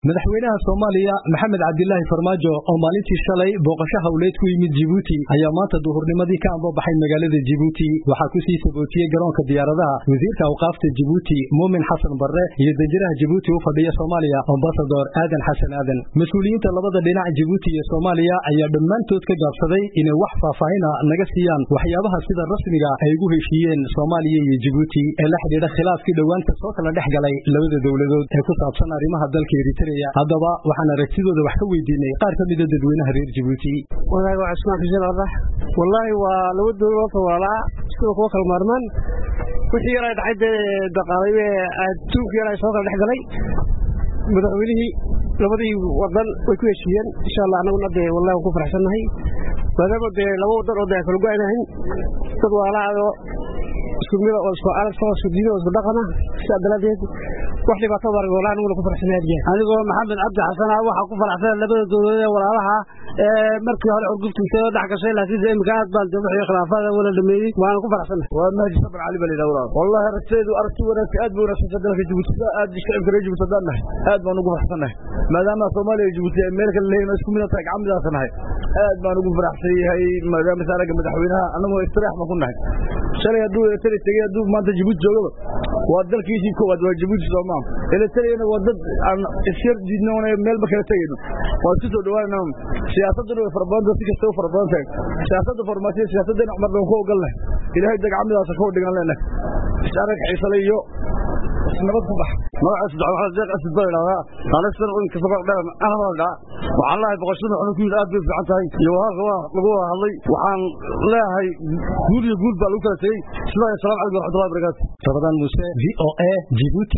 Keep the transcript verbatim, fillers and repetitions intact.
madaxweynaha Soomaaliya Maxamed Cabdilaahi Farmaajo oo maalintii shalay booqasho hawleed ku yimid Djibouti ayaa maanta duhurnimadii ka ambabaxay magaalada Djibouti waxa ku sii sabootiyay garoonka diyaaradaha wasiirka awqaafta Djibouti Muumin Xasan Barre iyo danjiraha Djibouti u fadhiya Soomaaliya Ambassador Aadan Xasan Aadan mas'uuliyiinta labada dhinac Djibouti iyo Soomaaliya ayaa dhammaantood ka gaabsaday inay wax faahfaahin ah naga siiyaan waxyaabaha sida rasmiga ay ugu heshiiyeen Soomaaliya iyo Djibouti ee la xiriira khilaafkii dhawaanta soo kala dhex galay labada dawladood ee ku saabsan arrimaha dalka Eritrea haddaba waxaan aragtidooda wax ka weydiinay qaar ka mid ah dadweynaha reer Djibouti wallahi waa ismaan xuseen ardah wallahi waa laba dawladood oo walaal isku ku kala maarmaan wixii yar ay dhacay daqaalaye adduunka yar ay soo kala dhex galay madaxweynaha labadii wadan way ku heshiiyeen insha Allah anaguna de wallahi ku faraxsanahay maadaama de laba wadan oo kala go'aynayn dad walaalo iskumida oo soo arag soo suudiyo oo dhaqana sadaladeed wax dhibaato war walaal uu ku faraxsanahay anigoo Maxamed Cabdi Xasan ah waxa ku faraxsan labada dawladood ee walaalaha ee markii hore urgubtay oo dhax gashay laakiin imika aad baan daba khilaafada wala dhameeyay waan ku faraxsanahay waa mahdi sabr cali bali dawlad wallahi ragteedu aragti wanaag aad buu raasay dalka Djibouti aad shacabka reer Djibouti dadna aad baan ugu faraxsanahay maadaama Soomaaliya iyo Djibouti ay meel kale leeyeen isku mid tahay gacmidaasanahay aad baan ugu faraxsanahay maadaama saaraga madaxweynaha anagu istiraah ma kunahay shalay haduu tiri tagay haduu maanta Djibouti joogo waa dalkiisii koowaad waa Djibouti Soomaaliya ila tiriina waa dad aan isir diidnoona meel ba kala tagayno waa si soo dhawaana siyaasaddu farbaanta si kasta farbaanta siyaasadda farmaasiya siyaasadda Umar baan ku ogalnay ilaahay dagacmidaas ku dhigan leena ishaarag xiisalayo nabad ku bax magacaas waxa deeq asad bayraada ana sir in ka soo dharan ana wada wallahi boqoshada waxaan ku aad bay fiican tahay iyo waxa lagu hadlay waxaan leeyahay guud iyo guud baa lagu kala tagay salaam alaykum wa rahmatullahi wa barakatuh Ramadan Muuse V O A Djibouti